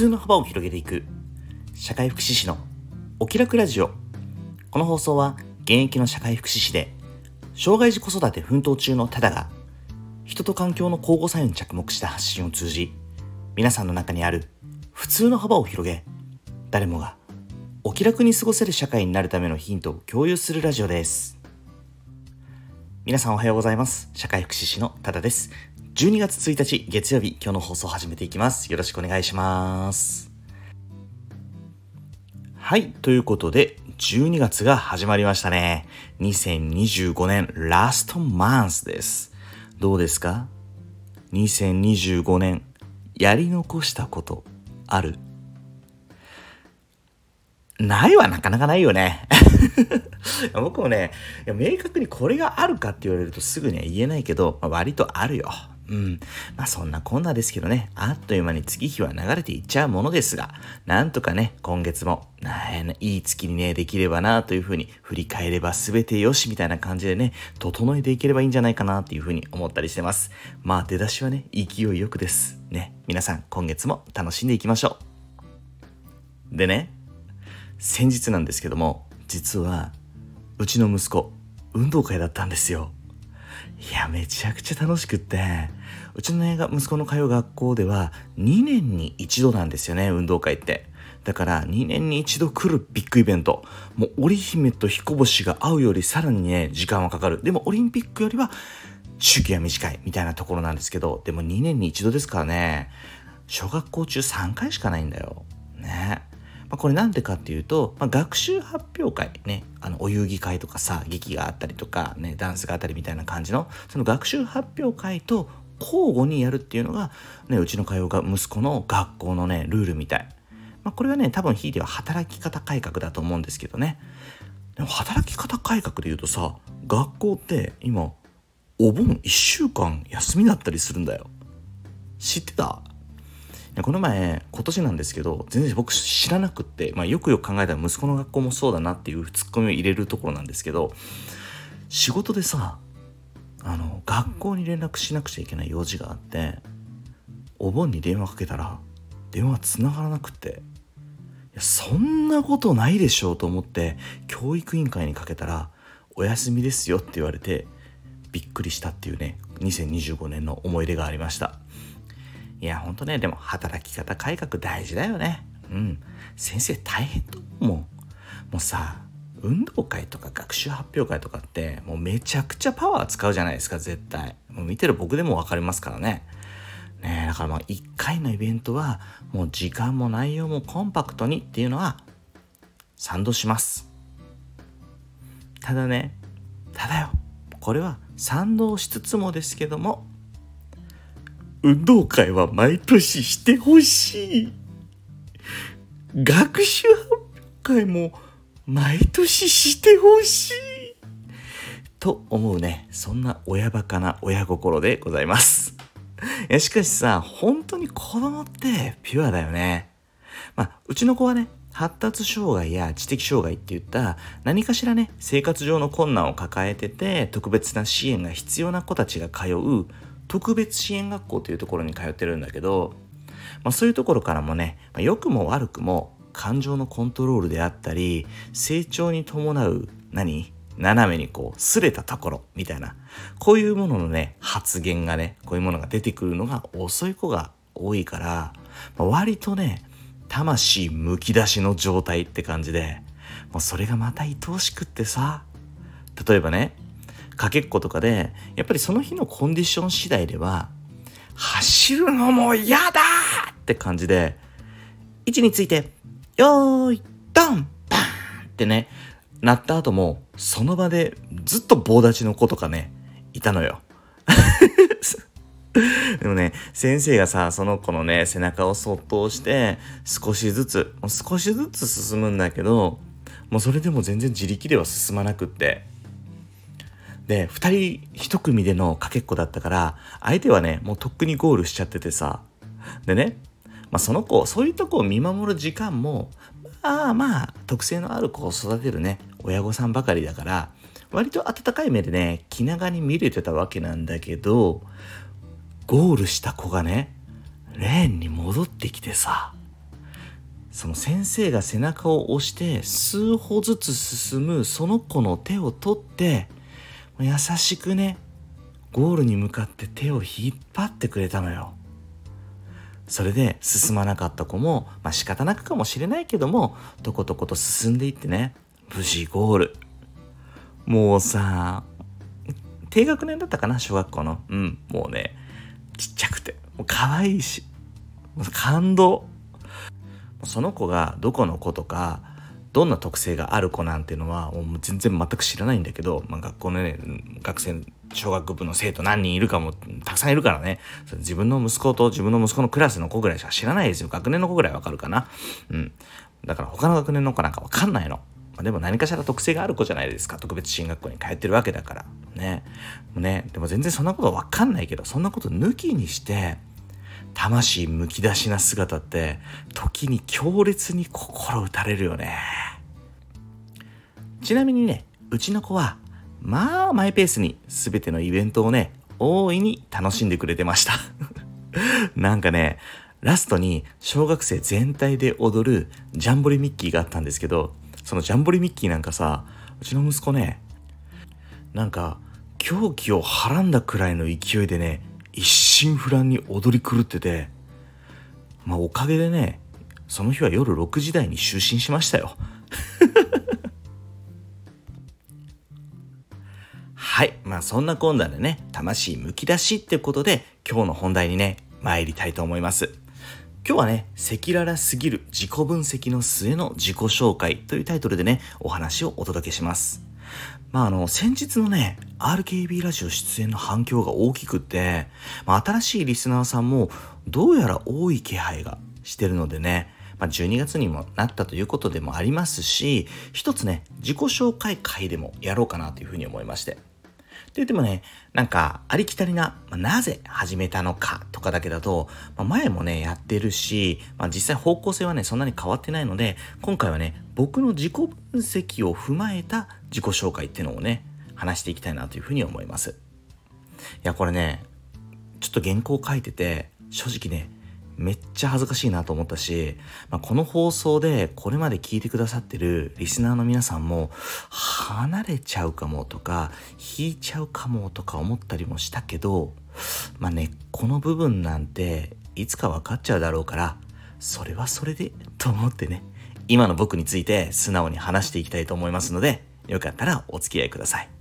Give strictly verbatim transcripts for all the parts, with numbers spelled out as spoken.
通の幅を広げていく社会福祉士のお気楽ラジオ。この放送は現役の社会福祉士で障害児子育て奮闘中のタダが人と環境の交互作用に着目した発信を通じ、皆さんの中にある普通の幅を広げ、誰もがお気楽に過ごせる社会になるためのヒントを共有するラジオです。皆さんおはようございます。社会福祉士のタダです。じゅうにがつついたち月曜日、今日の放送を始めていきます。よろしくお願いします。はい、ということでじゅうにがつが始まりましたね。にせんにじゅうごねんラストマンスです。どうですか？にせんにじゅうごねんやり残したことある？ないはなかなかないよね。僕もね、いや明確にこれがあるかって言われるとすぐには言えないけど、まあ、割とあるよ。うん。まあそんなこんなですけどね、あっという間に月日は流れていっちゃうものですが、なんとかね、今月もいい月にね、できればなというふうに、振り返れば全てよしみたいな感じでね、整えていければいいんじゃないかなっていうふうに思ったりしてます。まあ出だしはね、勢いよくです。ね、皆さん今月も楽しんでいきましょう。でね、先日なんですけども、実はうちの息子運動会だったんですよ。いや、めちゃくちゃ楽しくって、うちの息子の通う学校ではにねんに一度なんですよね、運動会って。だからにねんに一度来るビッグイベント。もう織姫と彦星が会うよりさらにね、時間はかかる。でもオリンピックよりは周期は短いみたいなところなんですけど、でもにねんに一度ですからね、小学校中さんかいしかないんだよね。まあ、これなんでかっていうと、まあ、学習発表会ね、あのお遊戯会とかさ、劇があったりとかね、ダンスがあったりみたいな感じの、その学習発表会と交互にやるっていうのがね、うちの通うが息子の学校のね、ルールみたい。まあ、これはね、多分ひいては働き方改革だと思うんですけどね。でも働き方改革で言うとさ、学校って今お盆いっしゅうかん休みだったりするんだよ。知ってた？この前、今年なんですけど、全然僕知らなくって、まあよくよく考えたら息子の学校もそうだなっていうツッコミを入れるところなんですけど、仕事でさ、あの、学校に連絡しなくちゃいけない用事があって、お盆に電話かけたら、電話繋がらなくって、いや、そんなことないでしょうと思って、教育委員会にかけたら、お休みですよって言われて、びっくりしたっていうね、にせんにじゅうごねんの思い出がありました。いや、ほんとね、でも働き方改革大事だよね。うん。先生大変と思う。もうさ、運動会とか学習発表会とかって、もうめちゃくちゃパワー使うじゃないですか、絶対。もう見てる僕でもわかりますからね。ねえ、だからまあいっかいのイベントは、もう時間も内容もコンパクトにっていうのは、賛同します。ただね、ただよ、これは賛同しつつもですけども、運動会は毎年してほしい。学習発表会も毎年してほしい。と思うね。そんな親バカな親心でございます。いや、しかしさ、本当に子供ってピュアだよね。まあ、うちの子はね、発達障害や知的障害っていった何かしらね、生活上の困難を抱えてて特別な支援が必要な子たちが通う特別支援学校というところに通ってるんだけど、まあ、そういうところからもね、まあ、良くも悪くも感情のコントロールであったり、成長に伴う何斜めにこう擦れたところみたいな、こういうもののね発言がね、こういうものが出てくるのが遅い子が多いから、まあ、割とね魂むき出しの状態って感じで、もうそれがまた愛おしくってさ、例えばね、かけっことかでやっぱりその日のコンディション次第では走るのも嫌だって感じで、位置についてよーいドンバーンってねなった後もその場でずっと棒立ちの子とかねいたのよ。でもね、先生がさ、その子のね背中をそっと押して少しずつ少しずつ進むんだけど、もうそれでも全然自力では進まなくって、でふたりいち組でのかけっこだったから、相手はねもうとっくにゴールしちゃっててさ、でね、まあ、その子そういうとこを見守る時間もまあまあ特性のある子を育てるね親御さんばかりだから、割と温かい目でね気長に見れてたわけなんだけど、ゴールした子がねレーンに戻ってきてさ、 その先生が背中を押して数歩ずつ進むその子の手を取って優しくね、ゴールに向かって手を引っ張ってくれたのよ。それで進まなかった子も、まあ仕方なくかもしれないけども、とことこと進んでいってね、無事ゴール。もうさ、低学年だったかな、小学校の。うん、もうね、ちっちゃくて、もう可愛いし、もう感動。その子がどこの子とか、どんな特性がある子なんていうのはもう全然全く知らないんだけど、まあ、学校のね、学生、小学部の生徒何人いるかもたくさんいるからね、自分の息子と自分の息子のクラスの子ぐらいしか知らないですよ。学年の子ぐらいわかるかな。うん。だから他の学年の子なんかわかんないの。まあ、でも何かしら特性がある子じゃないですか。特別支援学校に通ってるわけだからね。もうね、でも全然そんなことわかんないけど、そんなこと抜きにして魂むき出しな姿って時に強烈に心打たれるよね。ちなみにね、うちの子はまあマイペースに全てのイベントをね、大いに楽しんでくれてましたなんかね、ラストに小学生全体で踊るジャンボリミッキーがあったんですけど、そのジャンボリミッキーなんかさ、うちの息子ね、なんか狂気をはらんだくらいの勢いでね、一心不乱に踊り狂ってて、まあおかげでね、その日は夜ろくじ台に就寝しましたよはい、まあそんなこんなでね、魂むき出しってことで今日の本題にね、参りたいと思います。今日はね、赤裸々すぎる自己分析の末の自己紹介というタイトルでね、お話をお届けします。まああの、先日のね、アールケービー ラジオ出演の反響が大きくって、まあ、新しいリスナーさんもどうやら多い気配がしてるのでね、まあ、じゅうにがつにもなったということでもありますし、一つね、自己紹介会でもやろうかなというふうに思いまして。で、でもね、なんか、ありきたりな、まあ、なぜ始めたのかとかだけだと、まあ、前もね、やってるし、まあ、実際方向性はね、そんなに変わってないので、今回はね、僕の自己分析を踏まえた自己紹介っていうのをね、話していきたいなというふうに思います。いや、これね、ちょっと原稿書いてて、正直ね、めっちゃ恥ずかしいなと思ったし、まあ、この放送でこれまで聞いてくださってるリスナーの皆さんも離れちゃうかもとか引いちゃうかもとか思ったりもしたけど、まあね、この部分なんていつか分かっちゃうだろうから、それはそれでと思ってね、今の僕について素直に話していきたいと思いますので、よかったらお付き合いください。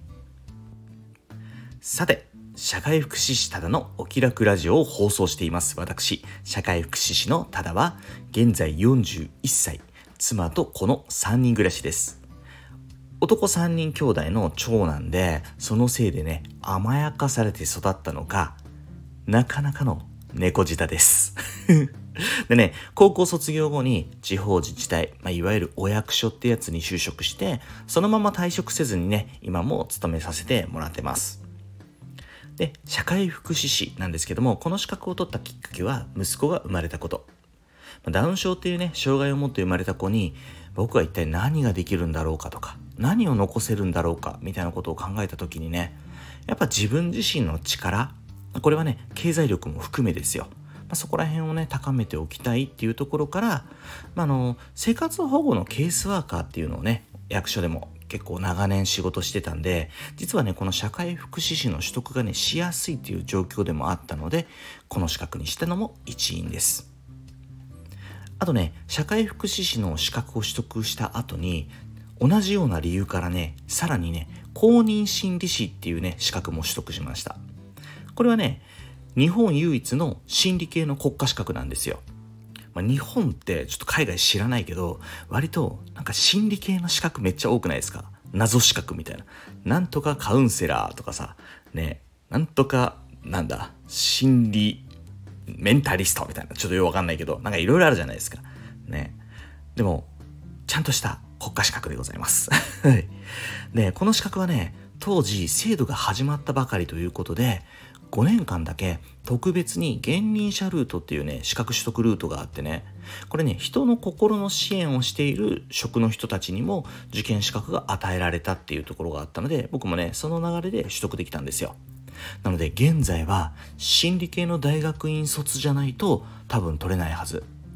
さて、社会福祉士ただのお気楽ラジオを放送しています私、社会福祉士のただは現在よんじゅういっさい、妻と子のさんにん暮らしです。男さんにん兄弟の長男で、そのせいでね、甘やかされて育ったのか、なかなかの猫舌ですでね、高校卒業後に地方自治体、まあ、いわゆるお役所ってやつに就職して、そのまま退職せずにね、今も勤めさせてもらってます。で、社会福祉士なんですけども、この資格を取ったきっかけは息子が生まれたこと。ダウン症っていうね、障害を持って生まれた子に、僕は一体何ができるんだろうかとか、何を残せるんだろうかみたいなことを考えた時にね、やっぱ自分自身の力、これはね、経済力も含めですよ。まあ、そこら辺をね、高めておきたいっていうところから、まあ、あの生活保護のケースワーカーっていうのをね、役所でも結構長年仕事してたんで、実はね、この社会福祉士の取得がね、しやすいという状況でもあったので、この資格にしたのも一因です。あとね、社会福祉士の資格を取得した後に、同じような理由からね、さらにね、公認心理師っていうね、資格も取得しました。これはね、日本唯一の心理系の国家資格なんですよ。まあ、日本ってちょっと海外知らないけど、割となんか心理系の資格めっちゃ多くないですか？謎資格みたいな。なんとかカウンセラーとかさ、ね、なんとか、なんだ、心理メンタリストみたいな。ちょっとよくわかんないけど、なんかいろいろあるじゃないですか。ね。でも、ちゃんとした国家資格でございます。で、この資格はね、当時制度が始まったばかりということで、ごねんかんだけ特別に現任者ルートっていうね、資格取得ルートがあってね、これね、人の心の支援をしている職の人たちにも受験資格が与えられたっていうところがあったので、僕もね、その流れで取得できたんですよ。なので現在は心理系の大学院卒じゃないと多分取れないはず。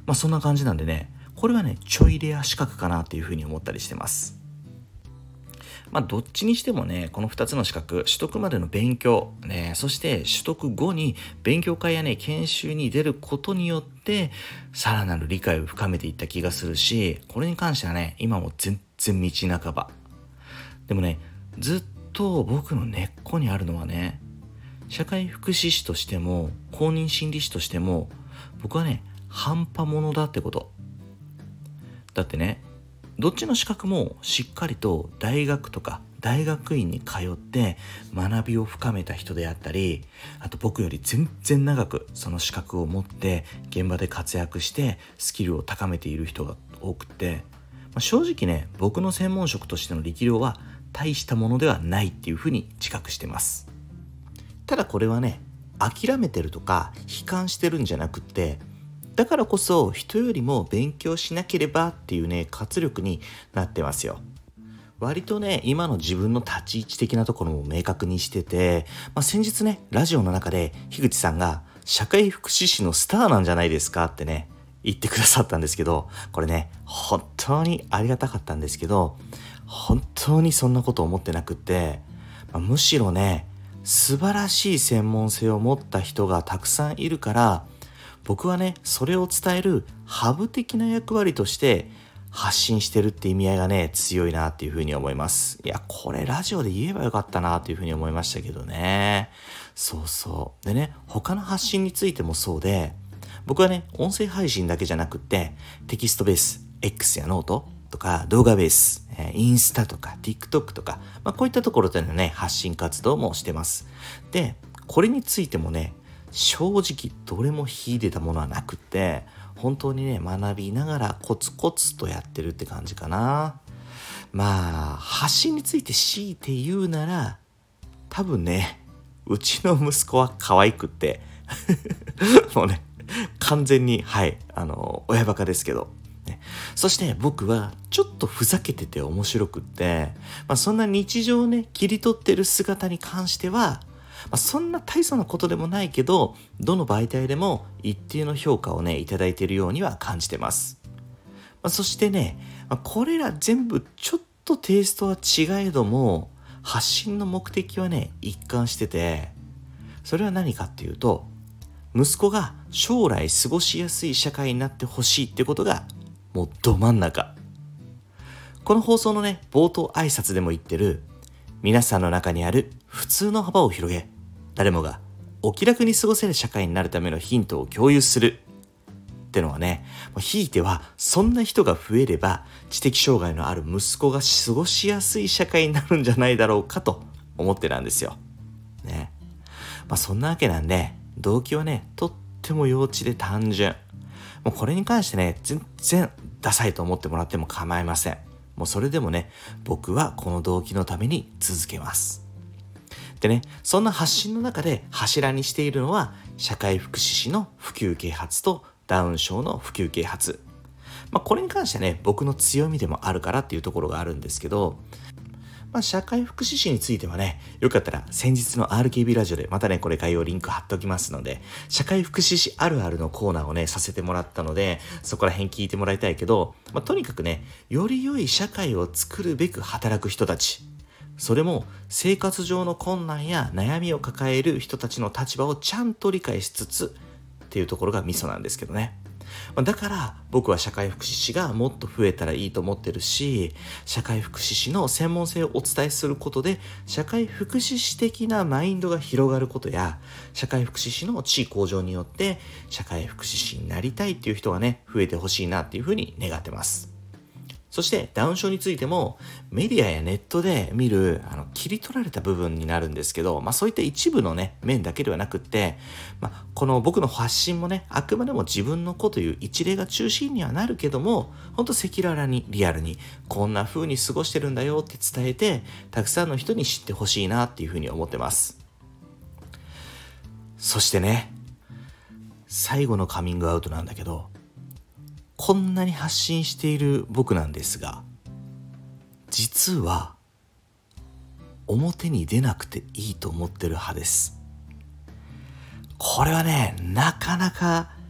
まあそんな感じなんでね、これはねちょいレア資格かなっていうふうに思ったりしてます。まあどっちにしてもね、このふたつの資格、取得までの勉強、ね、そして取得後に勉強会やね研修に出ることによってさらなる理解を深めていった気がするし、これに関してはね今も全然道半ば。でもね、ずっと僕の根っこにあるのはね、社会福祉士としても公認心理師としても僕はね半端者だってこと。だってね、どっちの資格もしっかりと大学とか大学院に通って学びを深めた人であったり、あと僕より全然長くその資格を持って現場で活躍してスキルを高めている人が多くて、まあ、正直ね僕の専門職としての力量は大したものではないっていうふうに自覚してます。ただこれはね、諦めてるとか悲観してるんじゃなくって、だからこそ人よりも勉強しなければっていうね活力になってますよ。割とね今の自分の立ち位置的なところも明確にしてて、まあ、先日ねラジオの中で樋口さんが社会福祉士のスターなんじゃないですかってね言ってくださったんですけど、これね本当にありがたかったんですけど、本当にそんなこと思ってなくって、まあ、むしろね素晴らしい専門性を持った人がたくさんいるから、僕はねそれを伝えるハブ的な役割として発信してるって意味合いがね強いなっていうふうに思います。いやこれラジオで言えばよかったなっていうふうに思いましたけどね。そうそうでね、他の発信についてもそうで、僕はね音声配信だけじゃなくってテキストベース X やノートとか動画ベース、えー、インスタとか TikTok とか、まあ、こういったところでのね発信活動もしてます。でこれについてもね正直どれも秀でたものはなくって、本当にね学びながらコツコツとやってるって感じかな。まあ発信について強いて言うなら、多分ねうちの息子は可愛くってもうね完全にはいあの親バカですけど、ね、そして僕はちょっとふざけてて面白くって、まあ、そんな日常をね切り取ってる姿に関してはまあ、そんな大層なことでもないけど、どの媒体でも一定の評価をねいただいているようには感じてます。まあ、そしてね、まあ、これら全部ちょっとテイストは違えども発信の目的はね一貫してて、それは何かっていうと、息子が将来過ごしやすい社会になってほしいってことがもうど真ん中。この放送のね冒頭挨拶でも言ってる、皆さんの中にある普通の幅を広げ、誰もがお気楽に過ごせる社会になるためのヒントを共有するってのはね、ひいてはそんな人が増えれば知的障害のある息子が過ごしやすい社会になるんじゃないだろうかと思ってなんですよ。ね。まあそんなわけなんで、動機はねとっても幼稚で単純。もうこれに関してね全然ダサいと思ってもらっても構いません。もうそれでもね僕はこの動機のために続けます。でね、そんな発信の中で柱にしているのは社会福祉士の普及啓発とダウン症の普及啓発。まあこれに関してはね僕の強みでもあるからっていうところがあるんですけど、まあ、社会福祉士についてはね、よかったら先日の アールケービー ラジオでまたねこれ概要リンク貼っておきますので、社会福祉士あるあるのコーナーをねさせてもらったので、そこら辺聞いてもらいたいけど、まあ、とにかくねより良い社会を作るべく働く人たち、それも生活上の困難や悩みを抱える人たちの立場をちゃんと理解しつつっていうところがミソなんですけどね。だから僕は社会福祉士がもっと増えたらいいと思ってるし、社会福祉士の専門性をお伝えすることで社会福祉士的なマインドが広がることや、社会福祉士の地位向上によって社会福祉士になりたいっていう人がね増えてほしいなっていうふうに願ってます。そしてダウン症についてもメディアやネットで見るあの切り取られた部分になるんですけど、まあそういった一部のね面だけではなくって、まあ、この僕の発信もねあくまでも自分の子という一例が中心にはなるけども、ほんと赤裸々にリアルにこんな風に過ごしてるんだよって伝えて、たくさんの人に知ってほしいなっていう風に思ってます。そしてね、最後のカミングアウトなんだけど、こんなに発信している僕なんですが、実は表に出なくていいと思ってる派です。これはねなかなか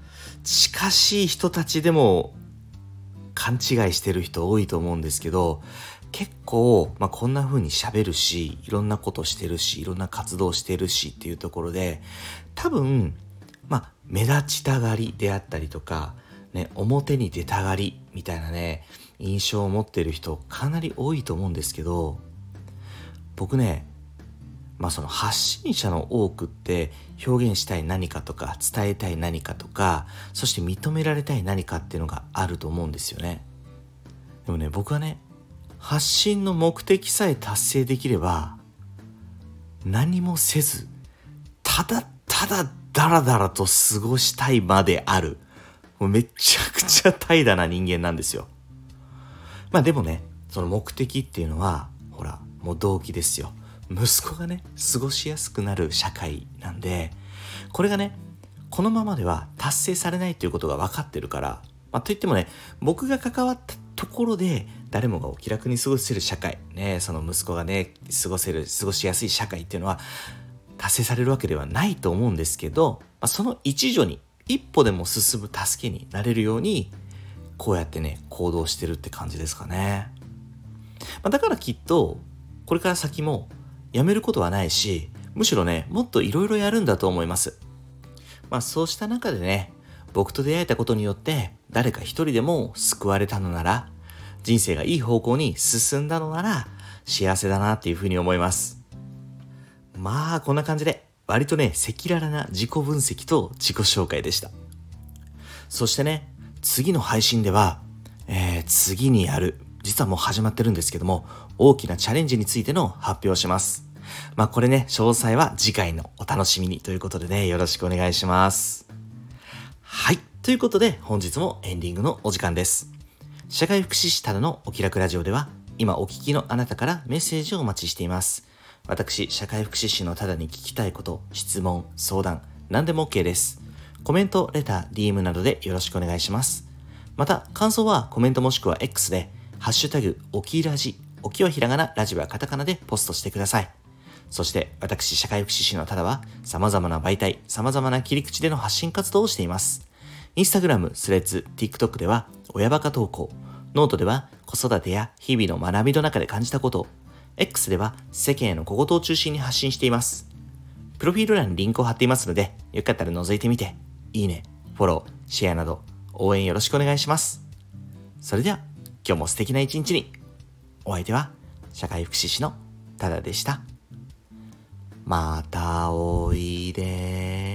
近しい人たちでも勘違いしてる人多いと思うんですけど、結構、まあ、こんな風に喋るし、いろんなことしてるし、いろんな活動してるしっていうところで、多分、まあ、目立ちたがりであったりとか、ね、表に出たがりみたいなね、印象を持ってる人かなり多いと思うんですけど、僕ね、まあその発信者の多くって表現したい何かとか伝えたい何かとか、そして認められたい何かっていうのがあると思うんですよね。でもね、僕はね、発信の目的さえ達成できれば何もせず、ただただダラダラと過ごしたいまである、もうめちゃくちゃ怠惰な人間なんですよ。まあでもね、その目的っていうのはほら、もう動機ですよ。息子がね、過ごしやすくなる社会なんで、これがね、このままでは達成されないということが分かってるから、まあ、といってもね、僕が関わったところで誰もがお気楽に過ごせる社会、ね、その息子がね、過ごせる、過ごしやすい社会っていうのは達成されるわけではないと思うんですけど、まあ、その一助に、一歩でも進む助けになれるように、こうやってね、行動してるって感じですかね。まあ、だからきっと、これから先も、やめることはないし、むしろね、もっといろいろやるんだと思います。まあそうした中でね、僕と出会えたことによって誰か一人でも救われたのなら、人生がいい方向に進んだのなら幸せだなっていうふうに思います。まあこんな感じで割とね、赤裸々な自己分析と自己紹介でした。そしてね、次の配信では、えー、次にやる、実はもう始まってるんですけども、大きなチャレンジについての発表をします。まあこれね、詳細は次回のお楽しみにということでね、よろしくお願いします。はい。ということで本日もエンディングのお時間です。社会福祉士ただのお気楽ラジオでは、今お聞きのあなたからメッセージをお待ちしています。私、社会福祉士のただに聞きたいこと、質問、相談、何でも OK です。コメント、レター、ディーエム などでよろしくお願いします。また、感想はコメントもしくは X で、ハッシュタグ、おきラジ、おきはひらがな、ラジはカタカナでポストしてください。そして、私、社会福祉士のただは、様々な媒体、様々な切り口での発信活動をしています。インスタグラム、スレッズ、TikTok では、親バカ投稿。ノートでは、子育てや日々の学びの中で感じたことを。X では、世間への小言を中心に発信しています。プロフィール欄にリンクを貼っていますので、よかったら覗いてみて、いいね、フォロー、シェアなど、応援よろしくお願いします。それでは、今日も素敵な一日に。お相手は、社会福祉士のただでした。またおいで。